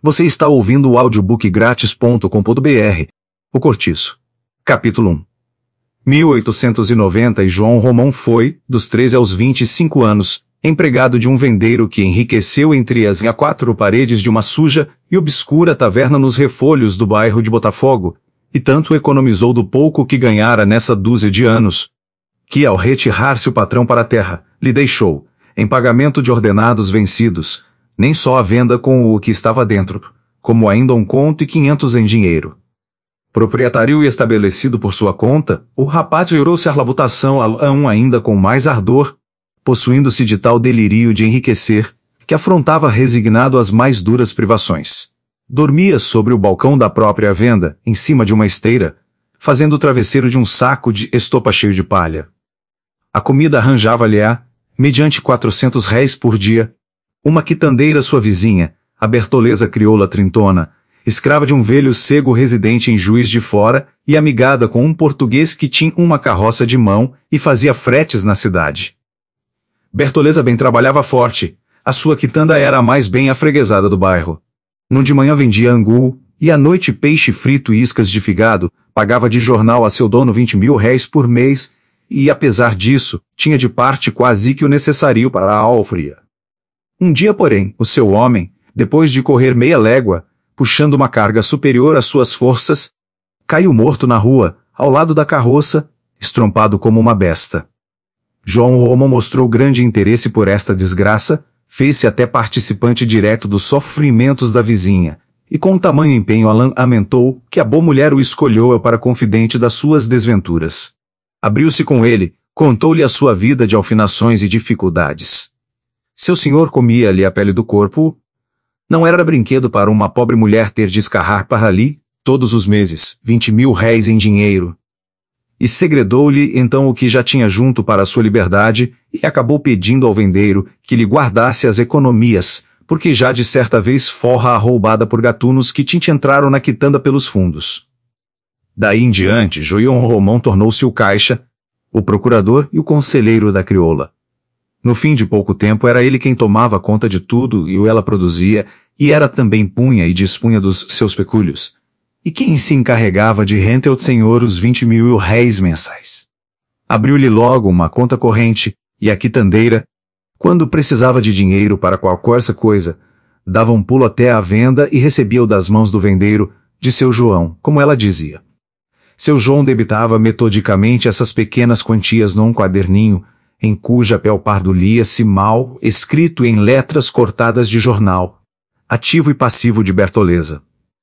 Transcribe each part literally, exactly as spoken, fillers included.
Você está ouvindo o audiobook grátis ponto com ponto br. O Cortiço. Capítulo um. mil oitocentos e noventa e João Romão foi, dos treze aos vinte e cinco anos, empregado de um vendeiro que enriqueceu entre as quatro paredes de uma suja e obscura taverna nos refolhos do bairro de Botafogo, e tanto economizou do pouco que ganhara nessa dúzia de anos, que ao retirar-se o patrão para a terra, lhe deixou, em pagamento de ordenados vencidos, nem só a venda com o que estava dentro, como ainda um conto e quinhentos em dinheiro. Proprietário e estabelecido por sua conta, o rapaz jurou-se a labutação a um ainda com mais ardor, possuindo-se de tal delirio de enriquecer, que afrontava resignado as mais duras privações. Dormia sobre o balcão da própria venda, em cima de uma esteira, fazendo o travesseiro de um saco de estopa cheio de palha. A comida arranjava-lhe-a, mediante quatrocentos réis por dia, uma quitandeira sua vizinha, a bertoleza crioula trintona, escrava de um velho cego residente em Juiz de Fora e amigada com um português que tinha uma carroça de mão e fazia fretes na cidade. Bertoleza bem trabalhava forte, a sua quitanda era a mais bem afreguesada do bairro. No de manhã vendia angu, e à noite peixe frito e iscas de figado, pagava de jornal a seu dono vinte mil réis por mês, e apesar disso, tinha de parte quase que o necessário para a alfria. Um dia, porém, o seu homem, depois de correr meia légua, puxando uma carga superior às suas forças, caiu morto na rua, ao lado da carroça, estrompado como uma besta. João Romão mostrou grande interesse por esta desgraça, fez-se até participante direto dos sofrimentos da vizinha, e com tamanho empenho lamentou que a boa mulher o escolheu para confidente das suas desventuras. Abriu-se com ele, contou-lhe a sua vida de alfinações e dificuldades. Seu senhor comia-lhe a pele do corpo. Não era brinquedo para uma pobre mulher ter de escarrar para ali, todos os meses, vinte mil réis em dinheiro. E segredou-lhe então o que já tinha junto para a sua liberdade, e acabou pedindo ao vendeiro que lhe guardasse as economias, porque já de certa vez forra a roubada por gatunos que tinha entraram na quitanda pelos fundos. Daí em diante, João Romão tornou-se o caixa, o procurador e o conselheiro da crioula. No fim de pouco tempo era ele quem tomava conta de tudo e o ela produzia, e era também punha e dispunha dos seus pecúlios, e quem se encarregava de render ao senhor os vinte mil réis mensais. Abriu-lhe logo uma conta corrente, e a quitandeira, quando precisava de dinheiro para qualquer coisa, dava um pulo até à venda e recebia-o das mãos do vendeiro, de seu João, como ela dizia. Seu João debitava metodicamente essas pequenas quantias num quaderninho, em cuja papel pardo lia-se mal, escrito em letras cortadas de jornal, ativo e passivo de Bertoleza.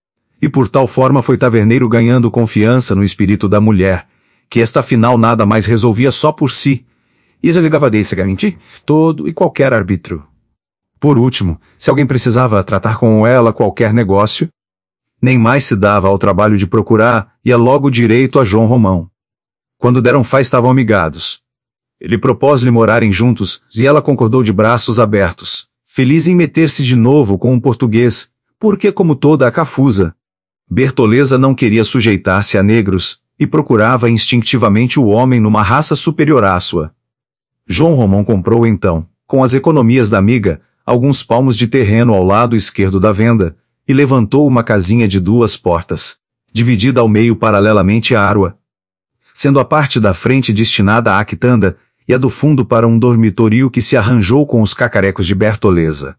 E por tal forma foi taverneiro ganhando confiança no espírito da mulher, que esta afinal nada mais resolvia só por si, e exaligava descegamente todo e qualquer arbítrio. Por último, se alguém precisava tratar com ela qualquer negócio, nem mais se dava ao trabalho de procurar, ia logo direito a João Romão. Quando deram fá estavam amigados. Ele propôs-lhe morarem juntos, e ela concordou de braços abertos, feliz em meter-se de novo com um português, porque como toda a cafusa, Bertoleza não queria sujeitar-se a negros, e procurava instintivamente o homem numa raça superior à sua. João Romão comprou então, com as economias da amiga, alguns palmos de terreno ao lado esquerdo da venda, e levantou uma casinha de duas portas, dividida ao meio paralelamente à árua, sendo a parte da frente destinada à quitanda, e a do fundo para um dormitório que se arranjou com os cacarecos de Bertoleza.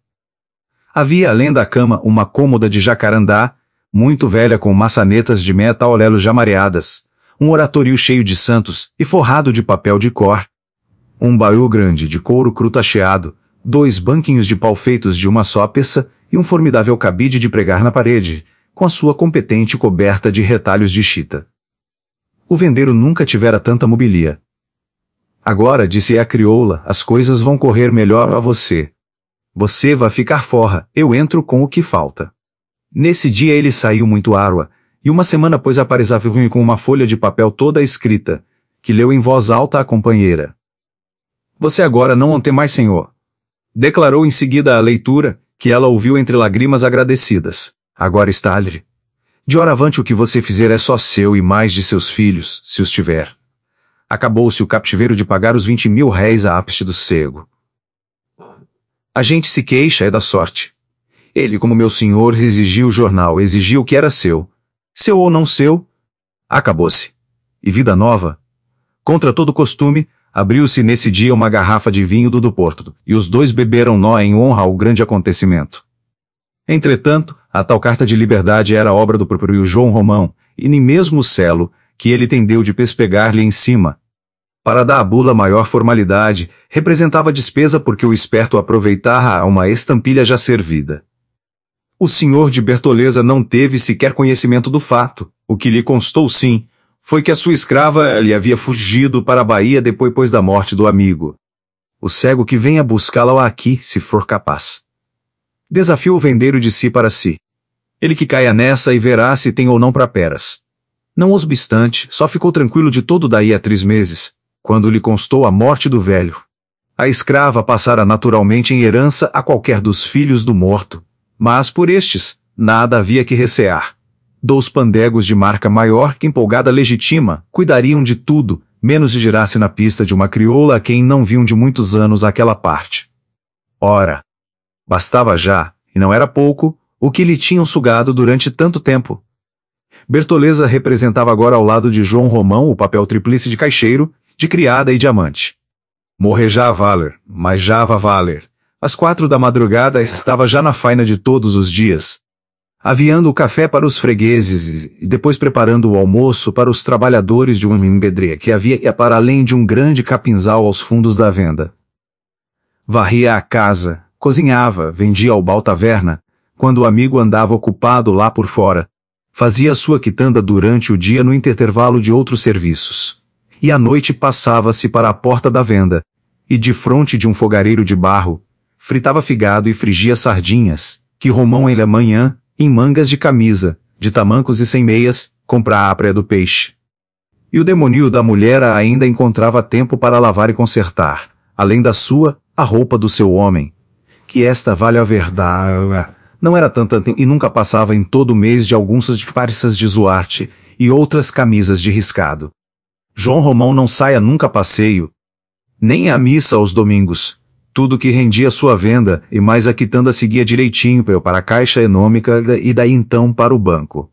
Havia além da cama uma cômoda de jacarandá, muito velha com maçanetas de metal olelo já mareadas, um oratório cheio de santos e forrado de papel de cor, um baú grande de couro cru tacheado, dois banquinhos de pau feitos de uma só peça e um formidável cabide de pregar na parede, com a sua competente coberta de retalhos de chita. O vendeiro nunca tivera tanta mobília. Agora, disse a crioula, as coisas vão correr melhor a você. Você vai ficar forra, eu entro com o que falta. Nesse dia ele saiu muito árdua, e uma semana depois apareceu com uma folha de papel toda escrita, que leu em voz alta à companheira. Você agora não tem mais senhor. Declarou em seguida a leitura, que ela ouviu entre lágrimas agradecidas. Agora está-lhe. De hora avante o que você fizer é só seu e mais de seus filhos, se os tiver. Acabou-se o captiveiro de pagar os vinte mil réis à ápice do cego. A gente se queixa é da sorte. Ele, como meu senhor, exigiu o jornal, exigiu o que era seu. Seu ou não seu, acabou-se. E vida nova? Contra todo costume, abriu-se nesse dia uma garrafa de vinho do do Porto, e os dois beberam nó em honra ao grande acontecimento. Entretanto, a tal carta de liberdade era obra do próprio João Romão, e nem mesmo o selo, que ele tendeu de pespegar-lhe em cima, para dar à bula maior formalidade, representava despesa porque o esperto aproveitara uma estampilha já servida. O senhor de Bertoleza não teve sequer conhecimento do fato. O que lhe constou sim, foi que a sua escrava lhe havia fugido para a Bahia depois da morte do amigo. O cego que venha buscá-la aqui, se for capaz. Desafiou o vendeiro de si para si. Ele que caia nessa e verá se tem ou não praperas. Não obstante, só ficou tranquilo de todo daí a três meses, quando lhe constou a morte do velho. A escrava passara naturalmente em herança a qualquer dos filhos do morto, mas por estes, nada havia que recear. Dous pandegos de marca maior que empolgada legítima, cuidariam de tudo, menos de girar-se na pista de uma crioula a quem não viam de muitos anos aquela parte. Ora, bastava já, e não era pouco, o que lhe tinham sugado durante tanto tempo. Bertoleza representava agora ao lado de João Romão o papel tríplice de caixeiro, de criada e de amante. Morreja a valer, mas já a valer. Às quatro da madrugada estava já na faina de todos os dias, aviando o café para os fregueses e depois preparando o almoço para os trabalhadores de uma embedreia que havia para além de um grande capinzal aos fundos da venda. Varria a casa, cozinhava, vendia ao bal-taverna, quando o amigo andava ocupado lá por fora. Fazia sua quitanda durante o dia no intervalo de outros serviços. E à noite passava-se para a porta da venda, e defronte de um fogareiro de barro, fritava figado e frigia sardinhas, que Romão em la manhã, em mangas de camisa, de tamancos e sem meias, compra a pré do peixe. E o demônio da mulher ainda encontrava tempo para lavar e consertar, além da sua, a roupa do seu homem. Que esta vale a verdade, não era tanta e nunca passava em todo o mês de algumas de parças de zuarte, e outras camisas de riscado. João Romão não saia nunca a passeio, nem à missa aos domingos. Tudo que rendia sua venda, e mais a quitanda seguia direitinho para a caixa econômica e daí então para o banco.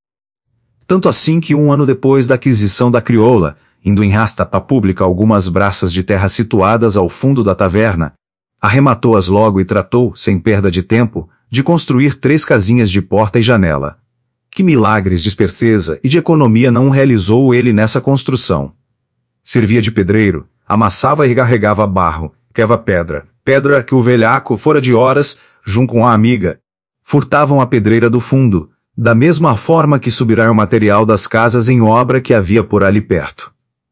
Tanto assim que um ano depois da aquisição da crioula, indo em rasta para pública algumas braças de terra situadas ao fundo da taverna, arrematou-as logo e tratou, sem perda de tempo, de construir três casinhas de porta e janela. Que milagres de esperteza e de economia não realizou ele nessa construção. Servia de pedreiro, amassava e carregava barro, queva pedra, pedra que o velhaco, fora de horas, junto com a amiga, furtavam a pedreira do fundo, da mesma forma que subirá o material das casas em obra que havia por ali perto.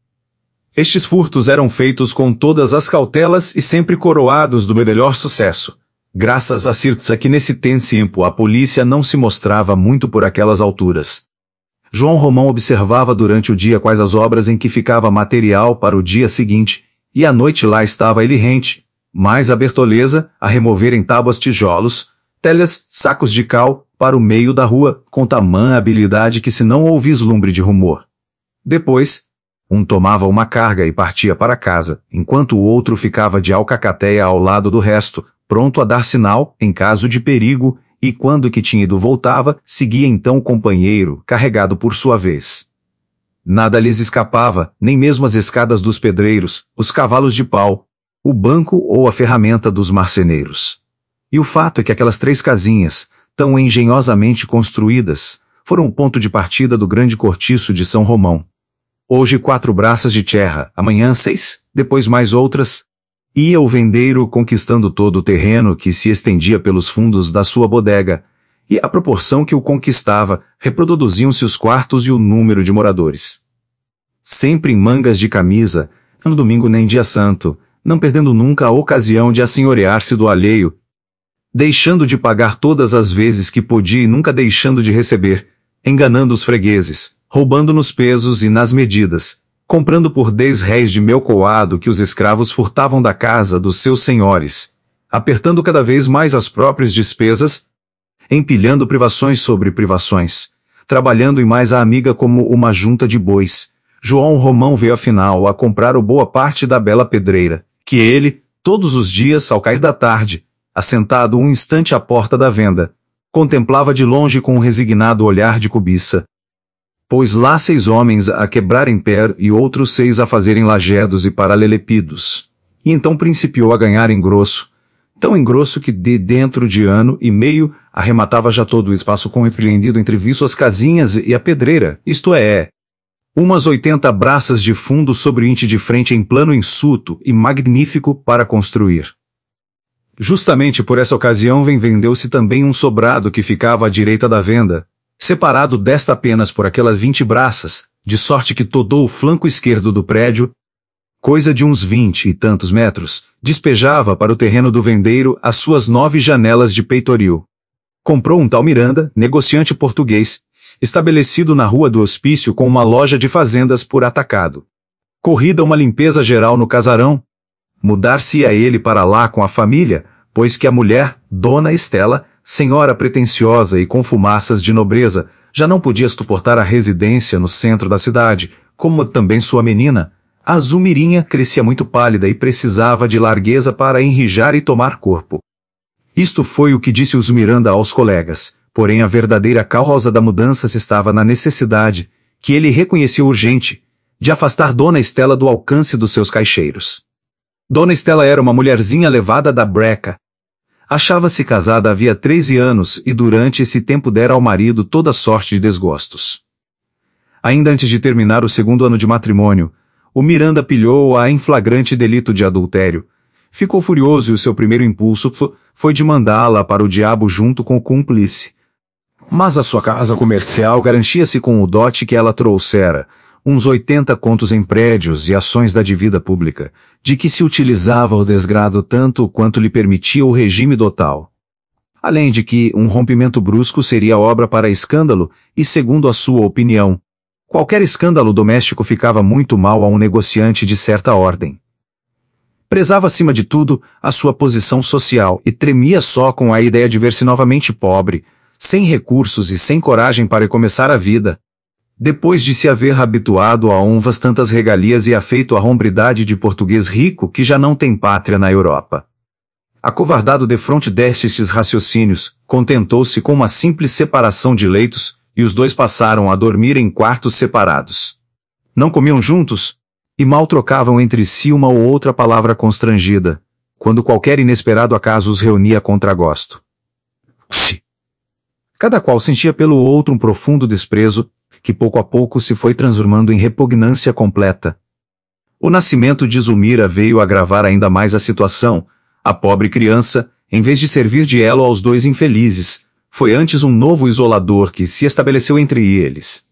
Estes furtos eram feitos com todas as cautelas e sempre coroados do melhor sucesso, graças a certeza que nesse tempo a polícia não se mostrava muito por aquelas alturas. João Romão observava durante o dia quais as obras em que ficava material para o dia seguinte, e à noite lá estava ele rente, mais a Bertoleza, a remover em tábuas tijolos, telhas, sacos de cal, para o meio da rua, com tamanha habilidade que se não houve vislumbre de rumor. Depois, um tomava uma carga e partia para casa, enquanto o outro ficava de alcacateia ao lado do resto, pronto a dar sinal, em caso de perigo, e quando que tinha ido voltava, seguia então o companheiro, carregado por sua vez. Nada lhes escapava, nem mesmo as escadas dos pedreiros, os cavalos de pau, o banco ou a ferramenta dos marceneiros. E o fato é que aquelas três casinhas, tão engenhosamente construídas, foram o ponto de partida do grande cortiço de São Romão. Hoje quatro braças de terra, amanhã seis, depois mais outras. Ia o vendeiro conquistando todo o terreno que se estendia pelos fundos da sua bodega, e à proporção que o conquistava, reproduziam-se os quartos e o número de moradores. Sempre em mangas de camisa, no domingo nem dia santo, não perdendo nunca a ocasião de assenhorear-se do alheio, deixando de pagar todas as vezes que podia e nunca deixando de receber, enganando os fregueses, roubando nos pesos e nas medidas, comprando por dez réis de mel coado que os escravos furtavam da casa dos seus senhores, apertando cada vez mais as próprias despesas, empilhando privações sobre privações, trabalhando em mais a amiga como uma junta de bois. João Romão veio afinal a comprar o boa parte da bela pedreira, que ele, todos os dias ao cair da tarde, assentado um instante à porta da venda, contemplava de longe com um resignado olhar de cobiça. Pôs lá seis homens a quebrarem pé e outros seis a fazerem lajedos e paralelepípedos. E então principiou a ganhar em grosso, tão em grosso que de dentro de ano e meio arrematava já todo o espaço compreendido entre viços casinhas e a pedreira, isto é, umas oitenta braças de fundo sobre o ínte de frente em plano ensuto e magnífico para construir. Justamente por essa ocasião vem vendeu-se também um sobrado que ficava à direita da venda, separado desta apenas por aquelas vinte braças, de sorte que todo o flanco esquerdo do prédio, coisa de uns vinte e tantos metros, despejava para o terreno do vendeiro as suas nove janelas de peitoril. Comprou um tal Miranda, negociante português, estabelecido na Rua do Hospício com uma loja de fazendas por atacado. Corrida uma limpeza geral no casarão. Mudar-se-ia ele para lá com a família, pois que a mulher, Dona Estela, senhora pretensiosa e com fumaças de nobreza, já não podia suportar a residência no centro da cidade, como também sua menina, a Zumirinha, crescia muito pálida e precisava de largueza para enrijar e tomar corpo. Isto foi o que disse o Zumiranda aos colegas, porém a verdadeira causa da mudança se estava na necessidade, que ele reconheceu urgente, de afastar Dona Estela do alcance dos seus caixeiros. Dona Estela era uma mulherzinha levada da breca. Achava-se casada havia treze anos e durante esse tempo dera ao marido toda sorte de desgostos. Ainda antes de terminar o segundo ano de matrimônio, o Miranda pilhou-a em flagrante delito de adultério. Ficou furioso e o seu primeiro impulso foi de mandá-la para o diabo junto com o cúmplice. Mas a sua casa comercial garantia-se com o dote que ela trouxera, uns oitenta contos em prédios e ações da dívida pública, de que se utilizava o desgrado tanto quanto lhe permitia o regime dotal. Além de que um rompimento brusco seria obra para escândalo e, segundo a sua opinião, qualquer escândalo doméstico ficava muito mal a um negociante de certa ordem. Prezava acima de tudo a sua posição social e tremia só com a ideia de ver-se novamente pobre, sem recursos e sem coragem para recomeçar a vida, depois de se haver habituado a umas tantas regalias e afeito a hombridade de português rico que já não tem pátria na Europa. Acovardado defronte destes raciocínios, contentou-se com uma simples separação de leitos, e os dois passaram a dormir em quartos separados. Não comiam juntos, e mal trocavam entre si uma ou outra palavra constrangida, quando qualquer inesperado acaso os reunia a contragosto. Se. Cada qual sentia pelo outro um profundo desprezo, que pouco a pouco se foi transformando em repugnância completa. O nascimento de Zulmira veio agravar ainda mais a situação. A pobre criança, em vez de servir de elo aos dois infelizes, foi antes um novo isolador que se estabeleceu entre eles.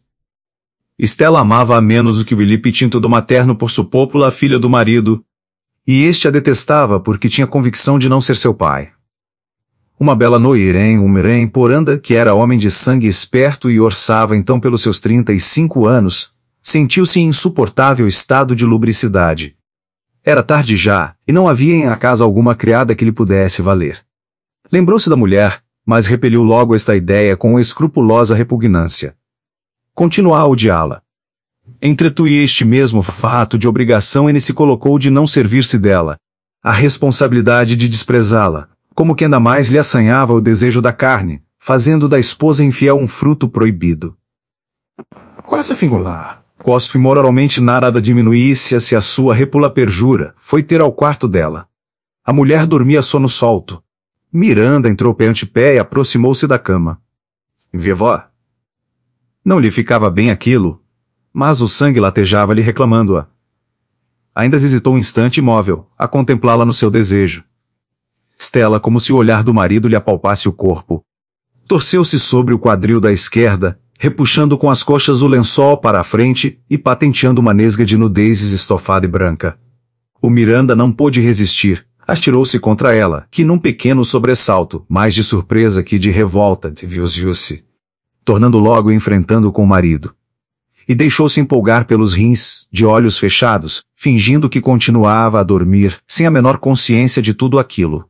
Estela amava-a menos do que o Filipe Tinto do materno por sua pópula filha do marido, e este a detestava porque tinha convicção de não ser seu pai. Uma bela noirém, um mirém poranda, que era homem de sangue esperto e orçava então pelos seus trinta e cinco anos, sentiu-se em insuportável estado de lubricidade. Era tarde já, e não havia em a casa alguma criada que lhe pudesse valer. Lembrou-se da mulher, mas repeliu logo esta ideia com escrupulosa repugnância. Continuava a odiá-la. Entretanto, este mesmo fato de obrigação ele se colocou de não servir-se dela, a responsabilidade de desprezá-la, como que ainda mais lhe assanhava o desejo da carne, fazendo da esposa infiel um fruto proibido. Quase fingular, cospe moralmente nada diminuísse se a sua repula perjura, foi ter ao quarto dela. A mulher dormia sono solto. Miranda entrou pé ante pé e aproximou-se da cama. Vevó. Não lhe ficava bem aquilo, mas o sangue latejava-lhe reclamando-a. Ainda hesitou um instante imóvel, a contemplá-la no seu desejo. Estela, como se o olhar do marido lhe apalpasse o corpo. Torceu-se sobre o quadril da esquerda, repuxando com as coxas o lençol para a frente e patenteando uma nesga de nudez estofada e branca. O Miranda não pôde resistir, atirou-se contra ela, que num pequeno sobressalto, mais de surpresa que de revolta, viu-se, tornando logo enfrentando com o marido. E deixou-se empolgar pelos rins, de olhos fechados, fingindo que continuava a dormir, sem a menor consciência de tudo aquilo.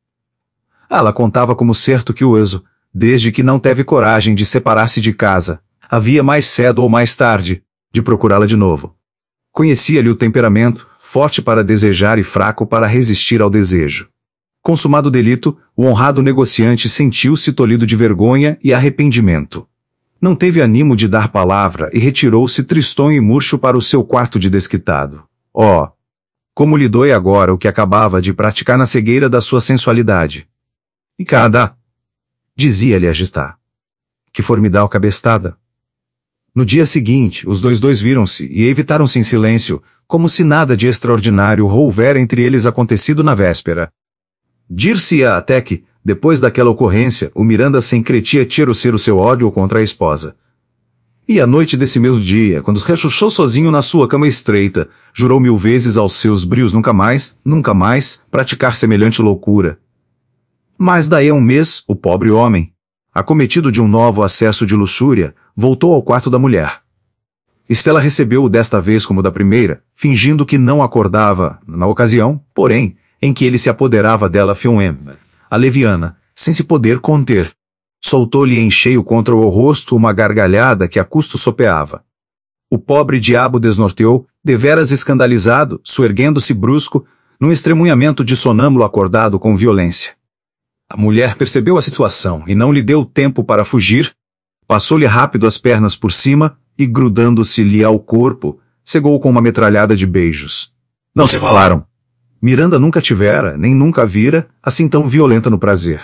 Ela contava como certo que o Ezo, desde que não teve coragem de separar-se de casa, havia mais cedo ou mais tarde, de procurá-la de novo. Conhecia-lhe o temperamento, forte para desejar e fraco para resistir ao desejo. Consumado o delito, o honrado negociante sentiu-se tolhido de vergonha e arrependimento. Não teve animo de dar palavra e retirou-se tristonho e murcho para o seu quarto de desquitado. Oh! Como lhe dói agora o que acabava de praticar na cegueira da sua sensualidade. E cada... dizia-lhe a Gestá. Que formidável cabestada! No dia seguinte, os dois dois viram-se e evitaram-se em silêncio, como se nada de extraordinário houvera entre eles acontecido na véspera. Dir-se-ia até que, depois daquela ocorrência, o Miranda se encretia tirar o seu ódio contra a esposa. E à noite desse mesmo dia, quando rechuchou sozinho na sua cama estreita, jurou mil vezes aos seus brios nunca mais, nunca mais, praticar semelhante loucura. Mas daí a um mês, o pobre homem, acometido de um novo acesso de luxúria, voltou ao quarto da mulher. Estela recebeu-o desta vez como da primeira, fingindo que não acordava, na ocasião, porém, em que ele se apoderava dela filmema, a leviana, sem se poder conter. Soltou-lhe em cheio contra o rosto uma gargalhada que a custo sopeava. O pobre diabo desnorteou, deveras escandalizado, suerguendo-se brusco, num estremunhamento de sonâmbulo acordado com violência. A mulher percebeu a situação e não lhe deu tempo para fugir, passou-lhe rápido as pernas por cima e, grudando-se-lhe ao corpo, cegou-o com uma metralhada de beijos. Não se falaram. Miranda nunca tivera, nem nunca vira, assim tão violenta no prazer.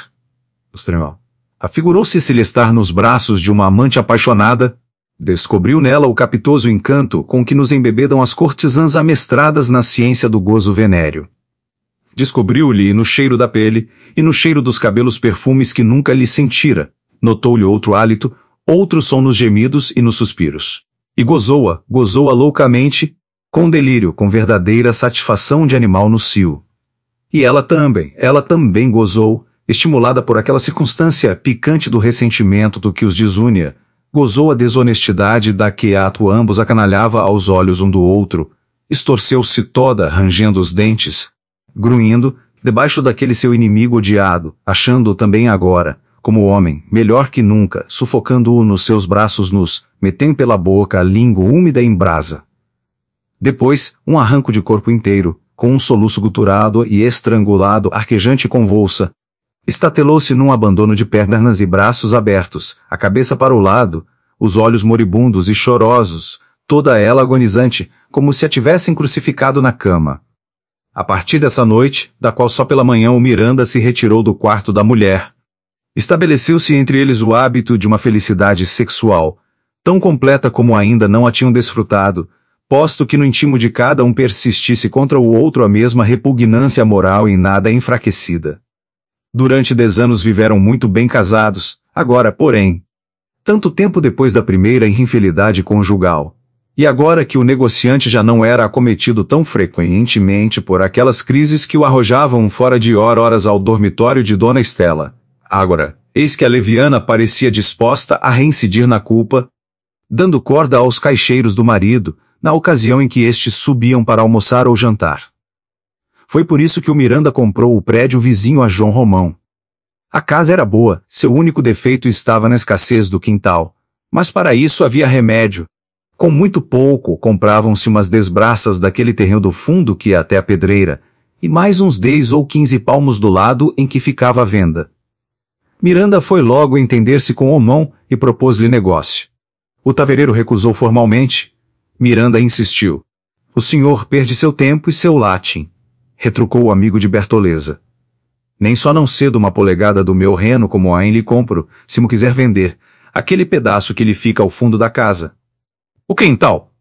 Afigurou-se-se-lhe estar nos braços de uma amante apaixonada, descobriu nela o capitoso encanto com que nos embebedam as cortesãs amestradas na ciência do gozo venéreo. Descobriu-lhe no cheiro da pele, e no cheiro dos cabelos perfumes que nunca lhe sentira, notou-lhe outro hálito, outro som nos gemidos e nos suspiros. E gozou-a, gozou-a loucamente, com delírio, com verdadeira satisfação de animal no cio. E ela também, ela também gozou, estimulada por aquela circunstância picante do ressentimento do que os desunia, gozou a desonestidade da que ato ambos acanalhava aos olhos um do outro, estorceu-se toda, rangendo os dentes, grunhindo, debaixo daquele seu inimigo odiado, achando-o também agora, como homem, melhor que nunca, sufocando-o nos seus braços nus, metendo pela boca a língua úmida em brasa. Depois, um arranco de corpo inteiro, com um soluço guturado e estrangulado, arquejante e convulsa. Estatelou-se num abandono de pernas e braços abertos, a cabeça para o lado, os olhos moribundos e chorosos, toda ela agonizante, como se a tivessem crucificado na cama. A partir dessa noite, da qual só pela manhã o Miranda se retirou do quarto da mulher, estabeleceu-se entre eles o hábito de uma felicidade sexual, tão completa como ainda não a tinham desfrutado, posto que no íntimo de cada um persistisse contra o outro a mesma repugnância moral em nada enfraquecida. Durante dez anos viveram muito bem casados, agora, porém, tanto tempo depois da primeira infidelidade conjugal, e agora que o negociante já não era acometido tão frequentemente por aquelas crises que o arrojavam fora de hora horas ao dormitório de Dona Estela, agora, eis que a leviana parecia disposta a reincidir na culpa, dando corda aos caixeiros do marido, na ocasião em que estes subiam para almoçar ou jantar. Foi por isso que o Miranda comprou o prédio vizinho a João Romão. A casa era boa, seu único defeito estava na escassez do quintal, mas para isso havia remédio. Com muito pouco compravam-se umas desbraças daquele terreno do fundo que ia até a pedreira, e mais uns dez ou quinze palmos do lado em que ficava a venda. Miranda foi logo entender-se com Romão e propôs-lhe negócio. O taveireiro recusou formalmente. Miranda insistiu. O senhor perde seu tempo e seu latim, retrucou o amigo de Bertoleza. Nem só não cedo uma polegada do meu reno como a em lhe compro, se mo quiser vender, aquele pedaço que lhe fica ao fundo da casa. O quintal?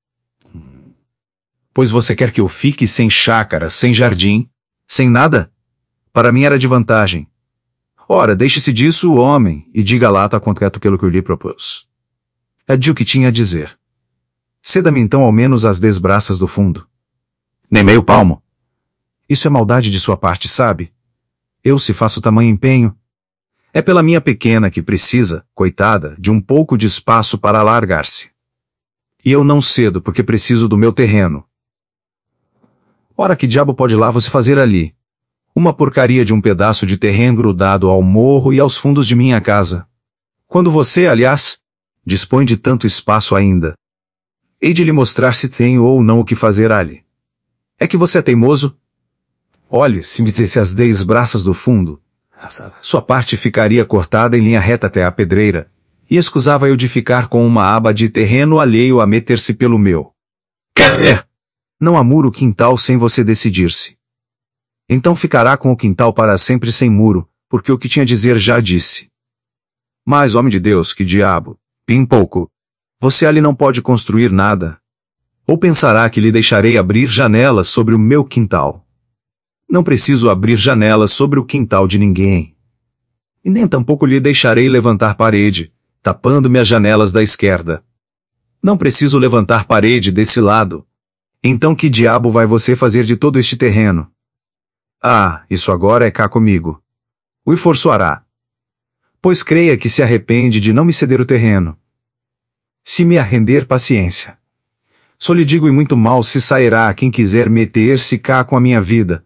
Pois você quer que eu fique sem chácara, sem jardim, sem nada? Para mim era de vantagem. Ora, deixe-se disso, homem, e diga lá tá concreto aquilo que eu lhe propus. É de o que tinha a dizer. Ceda-me então ao menos as desbraças do fundo. Nem meio palmo. Isso é maldade de sua parte, sabe? Eu se faço tamanho empenho. É pela minha pequena que precisa, coitada, de um pouco de espaço para alargar-se. E eu não cedo porque preciso do meu terreno. Ora, que diabo pode lá você fazer ali? Uma porcaria de um pedaço de terreno grudado ao morro e aos fundos de minha casa. Quando você, aliás, dispõe de tanto espaço ainda. Hei de lhe mostrar se tenho ou não o que fazer ali. É que você é teimoso? Olhe, se visse as dez braças do fundo, sua parte ficaria cortada em linha reta até a pedreira, e escusava eu de ficar com uma aba de terreno alheio a meter-se pelo meu. É. Não há muro quintal sem você decidir-se. Então ficará com o quintal para sempre sem muro, porque o que tinha a dizer já disse. Mas, homem de Deus, que diabo, bem pouco. Você ali não pode construir nada. Ou pensará que lhe deixarei abrir janelas sobre o meu quintal? Não preciso abrir janelas sobre o quintal de ninguém. E nem tampouco lhe deixarei levantar parede, tapando-me as janelas da esquerda. Não preciso levantar parede desse lado. Então que diabo vai você fazer de todo este terreno? Ah, isso agora é cá comigo. O esforçará. Pois creia que se arrepende de não me ceder o terreno. Se me arrender, paciência. Só lhe digo e muito mal se sairá quem quiser meter-se cá com a minha vida.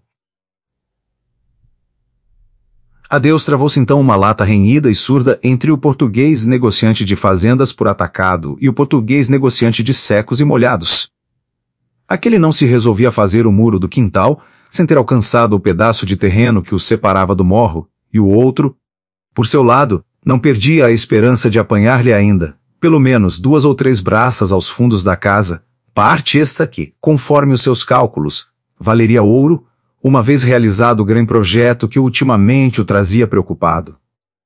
Adeus travou-se então uma lata renhida e surda entre o português negociante de fazendas por atacado e o português negociante de secos e molhados. Aquele não se resolvia fazer o muro do quintal, sem ter alcançado o pedaço de terreno que o separava do morro, e o outro, por seu lado, não perdia a esperança de apanhar-lhe ainda, pelo menos duas ou três braças aos fundos da casa, parte esta que, conforme os seus cálculos, valeria ouro, uma vez realizado o grande projeto que ultimamente o trazia preocupado.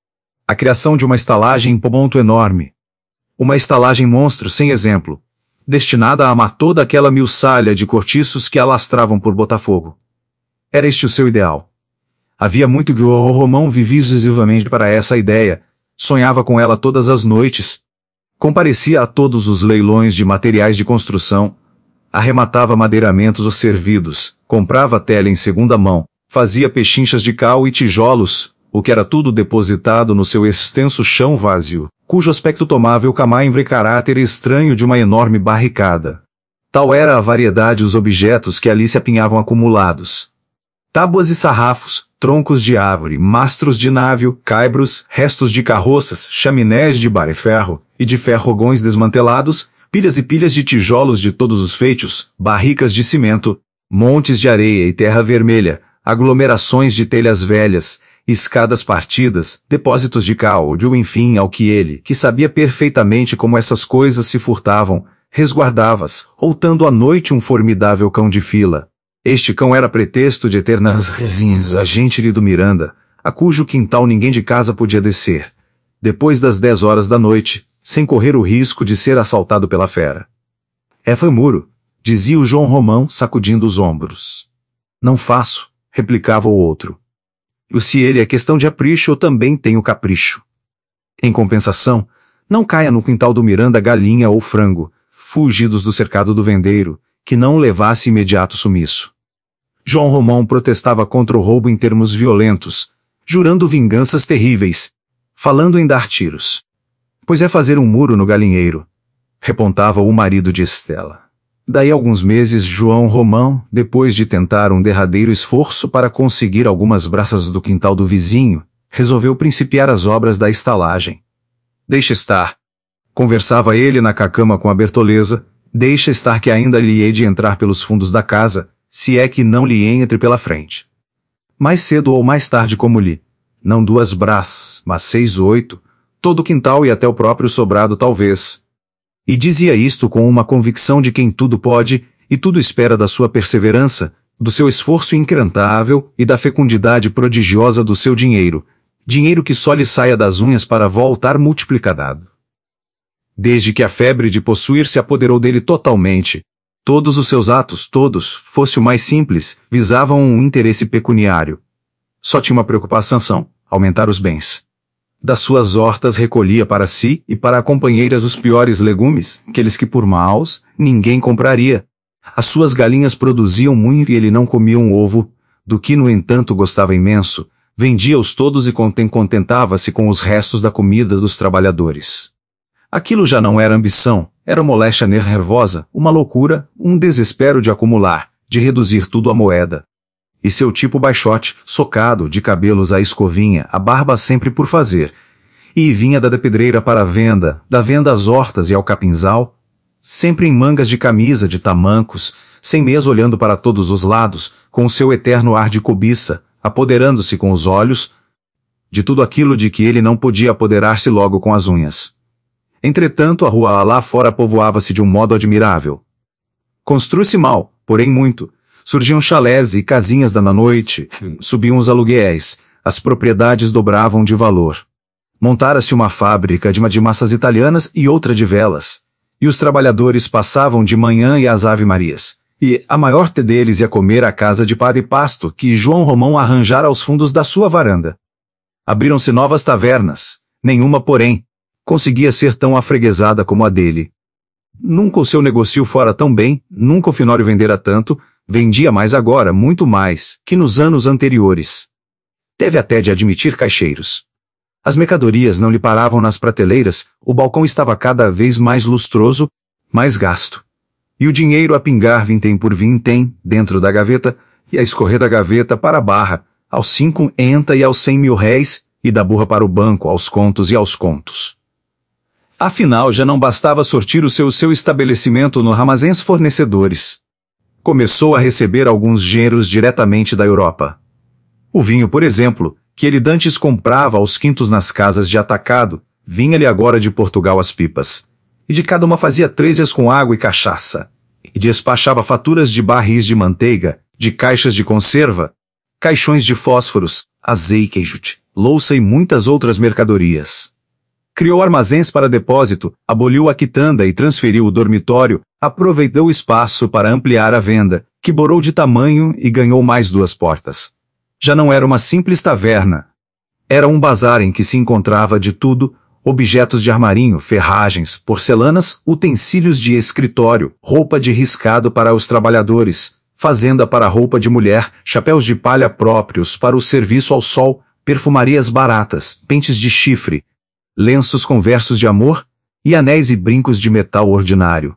A criação de uma estalagem em ponto enorme. Uma estalagem monstro sem exemplo, destinada a amar toda aquela miuçalha de cortiços que alastravam por Botafogo. Era este o seu ideal. Havia muito que o Romão vivia exclusivamente para essa ideia, sonhava com ela todas as noites, comparecia a todos os leilões de materiais de construção, arrematava madeiramentos os servidos, comprava tela em segunda mão, fazia pechinchas de cal e tijolos, o que era tudo depositado no seu extenso chão vazio, cujo aspecto tomava o camaimbra e caráter estranho de uma enorme barricada. Tal era a variedade dos objetos que ali se apinhavam acumulados. Tábuas e sarrafos, troncos de árvore, mastros de navio, caibros, restos de carroças, chaminés de barre-ferro e de ferrogões desmantelados, pilhas e pilhas de tijolos de todos os feitos, barricas de cimento, montes de areia e terra vermelha, aglomerações de telhas velhas, escadas partidas, depósitos de cáudio, enfim, ao que ele, que sabia perfeitamente como essas coisas se furtavam, resguardava-as, outando à noite um formidável cão de fila. Este cão era pretexto de ter nas resinhas a gente do Miranda, a cujo quintal ninguém de casa podia descer, depois das dez horas da noite, sem correr o risco de ser assaltado pela fera. É foi muro, dizia o João Romão, sacudindo os ombros. Não faço, replicava o outro. E se ele é questão de capricho, eu também tenho capricho. Em compensação, não caia no quintal do Miranda galinha ou frango, fugidos do cercado do vendeiro, que não levasse imediato sumiço. João Romão protestava contra o roubo em termos violentos, jurando vinganças terríveis, falando em dar tiros. Pois é fazer um muro no galinheiro, repontava o marido de Estela. Daí alguns meses João Romão, depois de tentar um derradeiro esforço para conseguir algumas braças do quintal do vizinho, resolveu principiar as obras da estalagem. Deixa estar. Conversava ele na cacama com a Bertoleza, deixa estar que ainda lhe hei de entrar pelos fundos da casa, se é que não lhe entre pela frente. Mais cedo ou mais tarde como lhe, não duas braças, mas seis ou oito, todo o quintal e até o próprio sobrado talvez. E dizia isto com uma convicção de quem tudo pode, e tudo espera da sua perseverança, do seu esforço increntável e da fecundidade prodigiosa do seu dinheiro, dinheiro que só lhe saia das unhas para voltar multiplicado. Desde que a febre de possuir se apoderou dele totalmente, todos os seus atos, todos, fosse o mais simples, visavam um interesse pecuniário. Só tinha uma preocupação, aumentar os bens. Das suas hortas recolhia para si e para companheiras os piores legumes, aqueles que por maus, ninguém compraria. As suas galinhas produziam muito e ele não comia um ovo, do que no entanto gostava imenso, vendia-os todos e contentava-se com os restos da comida dos trabalhadores. Aquilo já não era ambição, era moléstia nervosa, uma loucura, um desespero de acumular, de reduzir tudo à moeda. E seu tipo baixote, socado, de cabelos à escovinha, a barba sempre por fazer, e vinha da pedreira para a venda, da venda às hortas e ao capinzal, sempre em mangas de camisa de tamancos, sem mesa olhando para todos os lados, com o seu eterno ar de cobiça, apoderando-se com os olhos de tudo aquilo de que ele não podia apoderar-se logo com as unhas. Entretanto, a rua lá fora povoava-se de um modo admirável. Construiu-se mal, porém muito. Surgiam chalés e casinhas da noite, subiam os aluguéis, as propriedades dobravam de valor. Montara-se uma fábrica de, de massas italianas e outra de velas, e os trabalhadores passavam de manhã e às ave-marias, e a maior parte deles ia comer à casa de Padre Pasto, que João Romão arranjara aos fundos da sua varanda. Abriram-se novas tavernas, nenhuma, porém, conseguia ser tão afreguesada como a dele. Nunca o seu negócio fora tão bem, nunca o Finório vendera tanto, vendia mais agora, muito mais, que nos anos anteriores. Teve até de admitir caixeiros. As mercadorias não lhe paravam nas prateleiras, o balcão estava cada vez mais lustroso, mais gasto. E o dinheiro a pingar vintém por vintém, dentro da gaveta, e a escorrer da gaveta para a barra, aos cinquenta e aos cem mil réis, e da burra para o banco, aos contos e aos contos. Afinal, já não bastava sortir o seu, seu estabelecimento no armazéns fornecedores. Começou a receber alguns gêneros diretamente da Europa. O vinho, por exemplo, que ele dantes comprava aos quintos nas casas de atacado, vinha-lhe agora de Portugal as pipas. E de cada uma fazia trezes com água e cachaça. E despachava faturas de barris de manteiga, de caixas de conserva, caixões de fósforos, azeite, louça e muitas outras mercadorias. Criou armazéns para depósito, aboliu a quitanda e transferiu o dormitório, aproveitou o espaço para ampliar a venda, que borou de tamanho e ganhou mais duas portas. Já não era uma simples taverna. Era um bazar em que se encontrava de tudo, objetos de armarinho, ferragens, porcelanas, utensílios de escritório, roupa de riscado para os trabalhadores, fazenda para roupa de mulher, chapéus de palha próprios para o serviço ao sol, perfumarias baratas, pentes de chifre, lenços com versos de amor, e anéis e brincos de metal ordinário.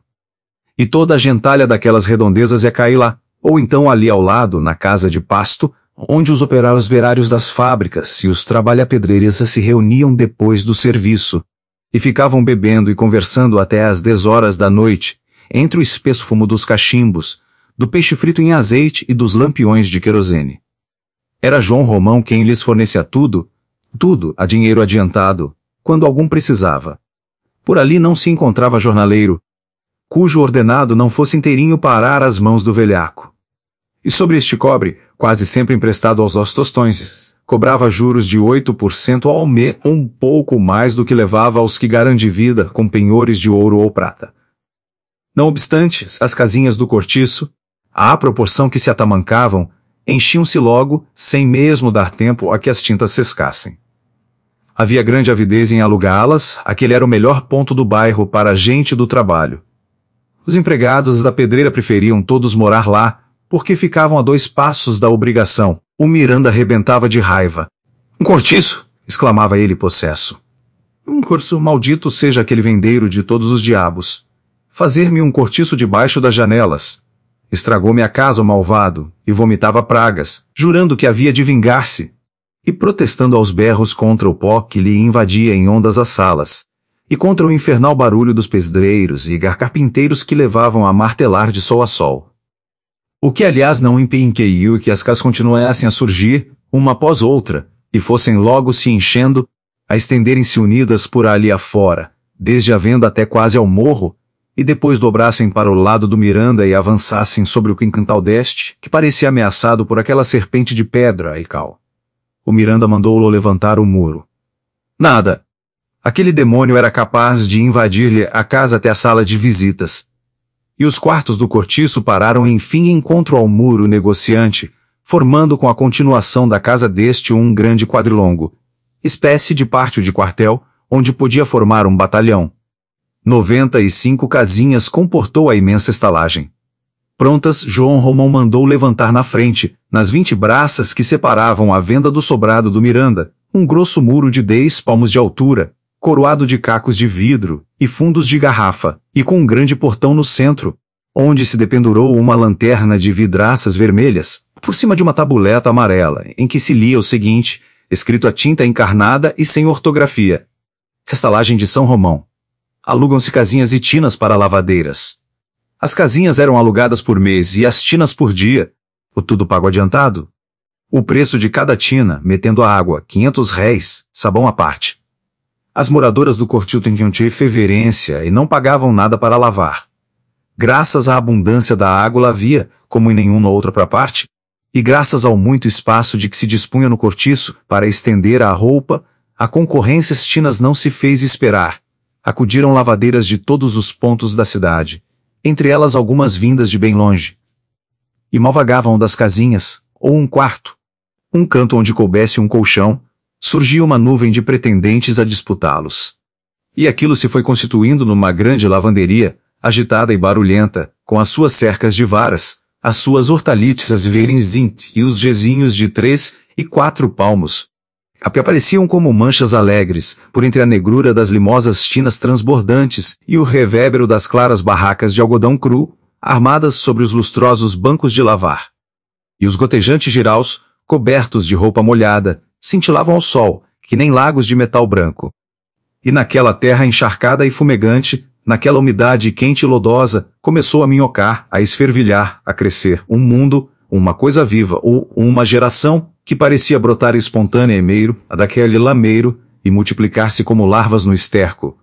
E toda a gentalha daquelas redondezas ia cair lá, ou então ali ao lado, na casa de Pasto, onde os operários verários das fábricas e os trabalha-pedreiras se reuniam depois do serviço, e ficavam bebendo e conversando até às dez horas da noite, entre o espesso fumo dos cachimbos, do peixe frito em azeite e dos lampiões de querosene. Era João Romão quem lhes fornecia tudo, tudo a dinheiro adiantado, quando algum precisava. Por ali não se encontrava jornaleiro, cujo ordenado não fosse inteirinho parar às mãos do velhaco. E sobre este cobre, quase sempre emprestado aos nossos tostões, cobrava juros de oito por cento ao mês, um pouco mais do que levava aos que garantem vida com penhores de ouro ou prata. Não obstante, as casinhas do cortiço, à proporção que se atamancavam, enchiam-se logo, sem mesmo dar tempo a que as tintas sescassem. Havia grande avidez em alugá-las, aquele era o melhor ponto do bairro para a gente do trabalho. Os empregados da pedreira preferiam todos morar lá, porque ficavam a dois passos da obrigação. O Miranda arrebentava de raiva. Um cortiço! Exclamava ele possesso. Um corso maldito seja aquele vendeiro de todos os diabos. Fazer-me um cortiço debaixo das janelas. Estragou-me a casa o malvado, e vomitava pragas, jurando que havia de vingar-se, e protestando aos berros contra o pó que lhe invadia em ondas as salas, e contra o infernal barulho dos pedreiros e carpinteiros que levavam a martelar de sol a sol. O que aliás não impediu que as casas continuassem a surgir, uma após outra, e fossem logo se enchendo, a estenderem-se unidas por ali afora, desde a venda até quase ao morro, e depois dobrassem para o lado do Miranda e avançassem sobre o quintal deste, que parecia ameaçado por aquela serpente de pedra e cal. O Miranda mandou-lo levantar o muro. Nada. Aquele demônio era capaz de invadir-lhe a casa até a sala de visitas. E os quartos do cortiço pararam enfim encontro ao muro negociante, formando com a continuação da casa deste um grande quadrilongo, espécie de pátio de quartel, onde podia formar um batalhão. Noventa e cinco casinhas comportou a imensa estalagem. Prontas, João Romão mandou levantar na frente, nas vinte braças que separavam a venda do sobrado do Miranda, um grosso muro de dez palmos de altura, coroado de cacos de vidro e fundos de garrafa, e com um grande portão no centro, onde se dependurou uma lanterna de vidraças vermelhas, por cima de uma tabuleta amarela, em que se lia o seguinte, escrito a tinta encarnada e sem ortografia. Estalagem de São Romão. alugam-se casinhas e tinas para lavadeiras. As casinhas eram alugadas por mês e as tinas por dia, o tudo pago adiantado. O preço de cada tina, metendo a água, quinhentos réis, sabão à parte. As moradoras do cortil tinham reverência e não pagavam nada para lavar. Graças à abundância da água havia, como em nenhuma outra pra parte, e graças ao muito espaço de que se dispunha no cortiço para estender a roupa, a concorrência às tinas não se fez esperar. Acudiram lavadeiras de todos os pontos da cidade, entre elas algumas vindas de bem longe. E mal vagavam das casinhas, ou um quarto, um canto onde coubesse um colchão, surgia uma nuvem de pretendentes a disputá-los. E aquilo se foi constituindo numa grande lavanderia, agitada e barulhenta, com as suas cercas de varas, as suas hortaliças as verenzint e os jezinhos de três e quatro palmos, a que apareciam como manchas alegres, por entre a negrura das limosas tinas transbordantes e o revérbero das claras barracas de algodão cru, armadas sobre os lustrosos bancos de lavar. E os gotejantes jiraus, cobertos de roupa molhada, cintilavam ao sol, que nem lagos de metal branco. E naquela terra encharcada e fumegante, naquela umidade quente e lodosa, começou a minhocar, a esfervilhar, a crescer um mundo, uma coisa viva ou uma geração, que parecia brotar espontânea e meiro, a daquele lameiro, e multiplicar-se como larvas no esterco,